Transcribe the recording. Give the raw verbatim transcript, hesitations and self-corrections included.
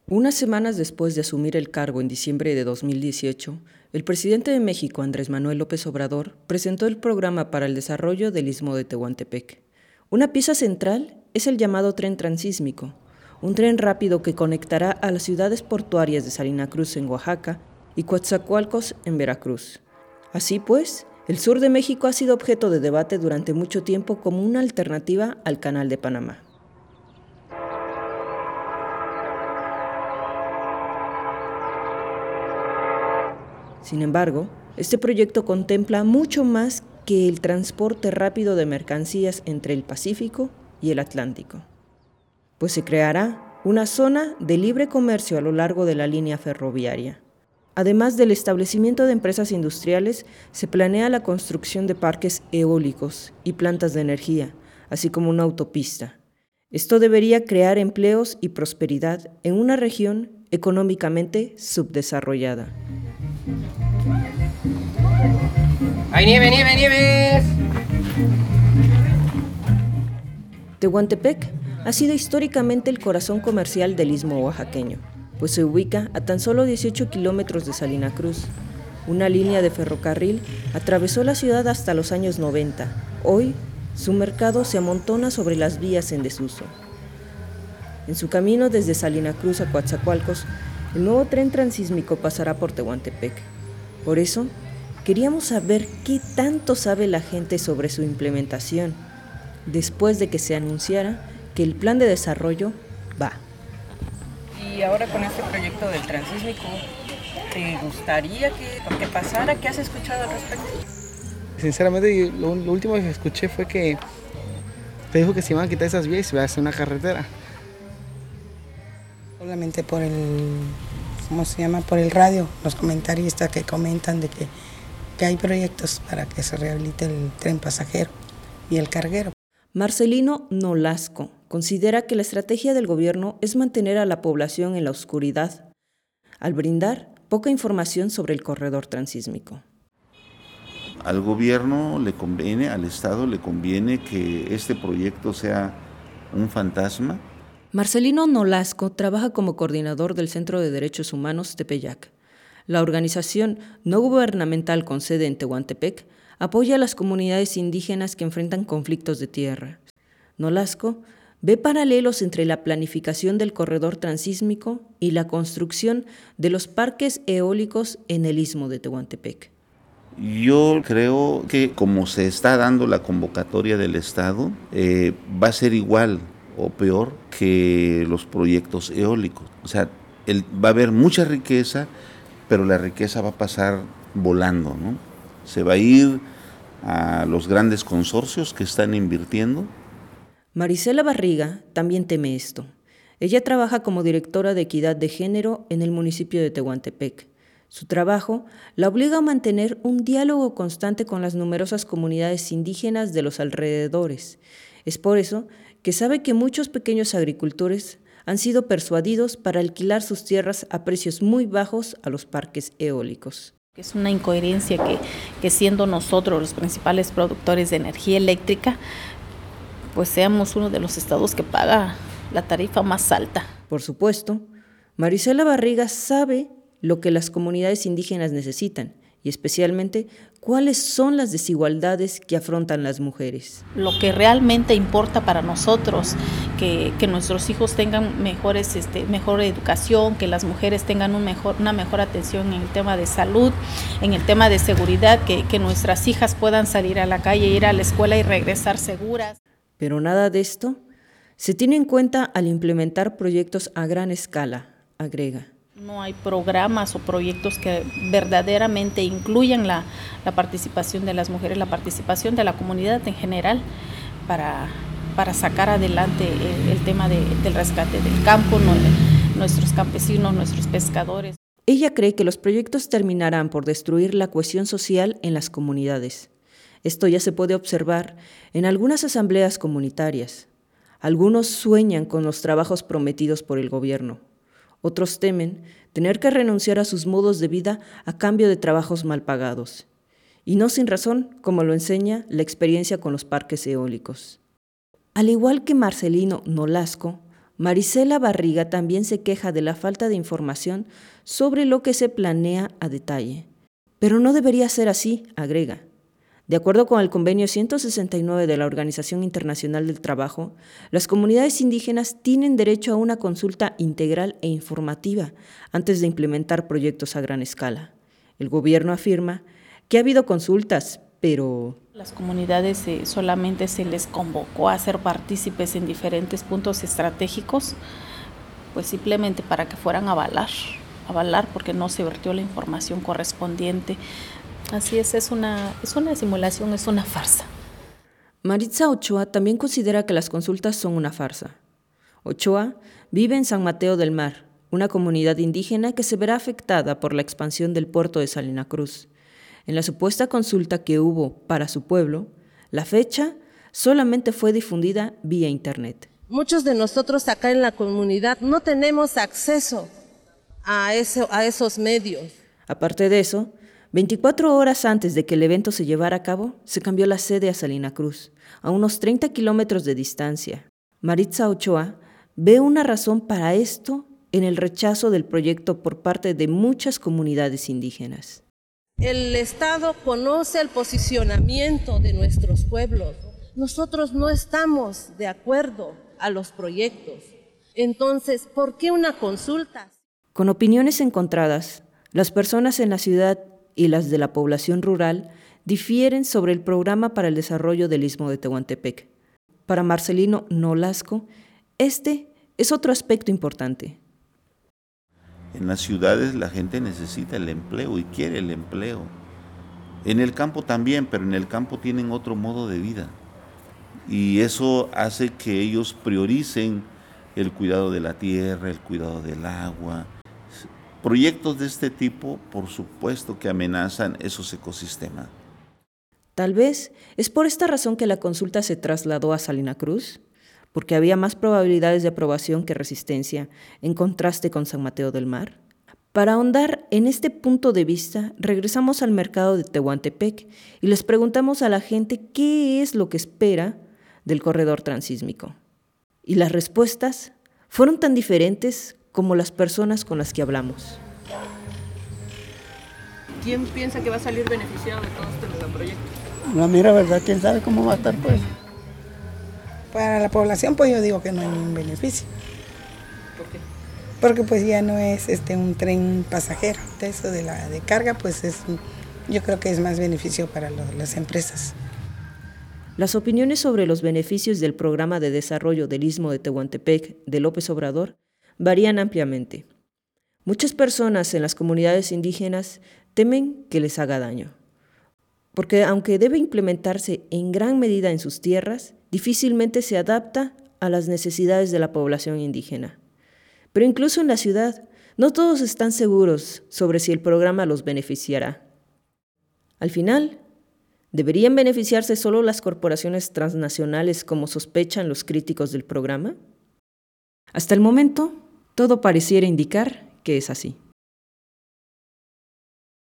Unas semanas después de asumir el cargo en diciembre de dos mil dieciocho, el presidente de México, Andrés Manuel López Obrador, presentó el Programa para el Desarrollo del Istmo de Tehuantepec. Una pieza central es el llamado tren transísmico, un tren rápido que conectará a las ciudades portuarias de Salina Cruz en Oaxaca y Coatzacoalcos en Veracruz. Así pues, el sur de México ha sido objeto de debate durante mucho tiempo como una alternativa al Canal de Panamá. Sin embargo, este proyecto contempla mucho más que el transporte rápido de mercancías entre el Pacífico y el Atlántico, pues se creará una zona de libre comercio a lo largo de la línea ferroviaria. Además del establecimiento de empresas industriales, se planea la construcción de parques eólicos y plantas de energía, así como una autopista. Esto debería crear empleos y prosperidad en una región económicamente subdesarrollada. ¡Hay nieve, nieve, nieves! Tehuantepec ha sido históricamente el corazón comercial del istmo oaxaqueño, pues se ubica a tan solo dieciocho kilómetros de Salina Cruz. Una línea de ferrocarril atravesó la ciudad hasta los años noventa. Hoy, su mercado se amontona sobre las vías en desuso. En su camino desde Salina Cruz a Coatzacoalcos, el nuevo tren transísmico pasará por Tehuantepec. Por eso, queríamos saber qué tanto sabe la gente sobre su implementación, después de que se anunciara que el plan de desarrollo va. Y ahora con este proyecto del transísmico, ¿te gustaría que, que pasara? ¿Qué has escuchado al respecto? Sinceramente, lo, lo último que escuché fue que te dijo que se iban a quitar esas vías y se iba a hacer una carretera. Solamente por el, ¿cómo se llama? Por el radio, los comentaristas que comentan de que, que hay proyectos para que se rehabilite el tren pasajero y el carguero. Marcelino Nolasco considera que la estrategia del gobierno es mantener a la población en la oscuridad, al brindar poca información sobre el corredor transísmico. Al gobierno le conviene, al Estado le conviene que este proyecto sea un fantasma. Marcelino Nolasco trabaja como coordinador del Centro de Derechos Humanos Tepeyac. La organización no gubernamental con sede en Tehuantepec apoya a las comunidades indígenas que enfrentan conflictos de tierra. Nolasco ve paralelos entre la planificación del corredor transísmico y la construcción de los parques eólicos en el istmo de Tehuantepec. Yo creo que como se está dando la convocatoria del Estado, eh, va a ser igual o peor que los proyectos eólicos. O sea, el, va a haber mucha riqueza, pero la riqueza va a pasar volando, ¿no? Se va a ir a los grandes consorcios que están invirtiendo. Marisela Barriga también teme esto. Ella trabaja como directora de equidad de género en el municipio de Tehuantepec. Su trabajo la obliga a mantener un diálogo constante con las numerosas comunidades indígenas de los alrededores. Es por eso que sabe que muchos pequeños agricultores han sido persuadidos para alquilar sus tierras a precios muy bajos a los parques eólicos. Es una incoherencia que, que siendo nosotros los principales productores de energía eléctrica, pues seamos uno de los estados que paga la tarifa más alta. Por supuesto, Marisela Barriga sabe lo que las comunidades indígenas necesitan y especialmente cuáles son las desigualdades que afrontan las mujeres. Lo que realmente importa para nosotros, que, que nuestros hijos tengan mejores, este, mejor educación, que las mujeres tengan un mejor, una mejor atención en el tema de salud, en el tema de seguridad, que, que nuestras hijas puedan salir a la calle, ir a la escuela y regresar seguras. Pero nada de esto se tiene en cuenta al implementar proyectos a gran escala, agrega. No hay programas o proyectos que verdaderamente incluyan la, la participación de las mujeres, la participación de la comunidad en general para, para sacar adelante el, el tema de, del rescate del campo, no, nuestros campesinos, nuestros pescadores. Ella cree que los proyectos terminarán por destruir la cohesión social en las comunidades. Esto ya se puede observar en algunas asambleas comunitarias. Algunos sueñan con los trabajos prometidos por el gobierno. Otros temen tener que renunciar a sus modos de vida a cambio de trabajos mal pagados. Y no sin razón, como lo enseña la experiencia con los parques eólicos. Al igual que Marcelino Nolasco, Marisela Barriga también se queja de la falta de información sobre lo que se planea a detalle. Pero no debería ser así, agrega. De acuerdo con el convenio ciento sesenta y nueve de la Organización Internacional del Trabajo, las comunidades indígenas tienen derecho a una consulta integral e informativa antes de implementar proyectos a gran escala. El gobierno afirma que ha habido consultas, pero las comunidades eh, solamente se les convocó a ser partícipes en diferentes puntos estratégicos, pues simplemente para que fueran a avalar, avalar porque no se vertió la información correspondiente. Así es, es una, es una simulación, es una farsa. Maritza Ochoa también considera que las consultas son una farsa. Ochoa vive en San Mateo del Mar, una comunidad indígena que se verá afectada por la expansión del puerto de Salina Cruz. En la supuesta consulta que hubo para su pueblo, la fecha solamente fue difundida vía internet. Muchos de nosotros acá en la comunidad no tenemos acceso a, eso, a esos medios. Aparte de eso, veinticuatro horas antes de que el evento se llevara a cabo, se cambió la sede a Salina Cruz, a unos treinta kilómetros de distancia. Maritza Ochoa ve una razón para esto en el rechazo del proyecto por parte de muchas comunidades indígenas. El Estado conoce el posicionamiento de nuestros pueblos. Nosotros no estamos de acuerdo a los proyectos. Entonces, ¿por qué una consulta? Con opiniones encontradas, las personas en la ciudad y las de la población rural difieren sobre el programa para el desarrollo del Istmo de Tehuantepec. Para Marcelino Nolasco, este es otro aspecto importante. En las ciudades la gente necesita el empleo y quiere el empleo. En el campo también, pero en el campo tienen otro modo de vida. Y eso hace que ellos prioricen el cuidado de la tierra, el cuidado del agua. Proyectos de este tipo, por supuesto que amenazan esos ecosistemas. Tal vez es por esta razón que la consulta se trasladó a Salina Cruz, porque había más probabilidades de aprobación que resistencia, en contraste con San Mateo del Mar. Para ahondar en este punto de vista, regresamos al mercado de Tehuantepec y les preguntamos a la gente qué es lo que espera del corredor transísmico. Y las respuestas fueron tan diferentes como las personas con las que hablamos. ¿Quién piensa que va a salir beneficiado de todo este megaproyecto? La mera verdad, quién sabe cómo va a estar, pues. Para la población, pues yo digo que no hay ningún beneficio. ¿Por qué? Porque pues ya no es este un tren pasajero. Eso de la de carga, pues es, yo creo que es más beneficio para lo, las empresas. Las opiniones sobre los beneficios del programa de desarrollo del Istmo de Tehuantepec de López Obrador varían ampliamente. Muchas personas en las comunidades indígenas temen que les haga daño, porque aunque debe implementarse en gran medida en sus tierras, difícilmente se adapta a las necesidades de la población indígena. Pero incluso en la ciudad, no todos están seguros sobre si el programa los beneficiará. Al final, ¿deberían beneficiarse solo las corporaciones transnacionales como sospechan los críticos del programa? Hasta el momento, todo pareciera indicar que es así.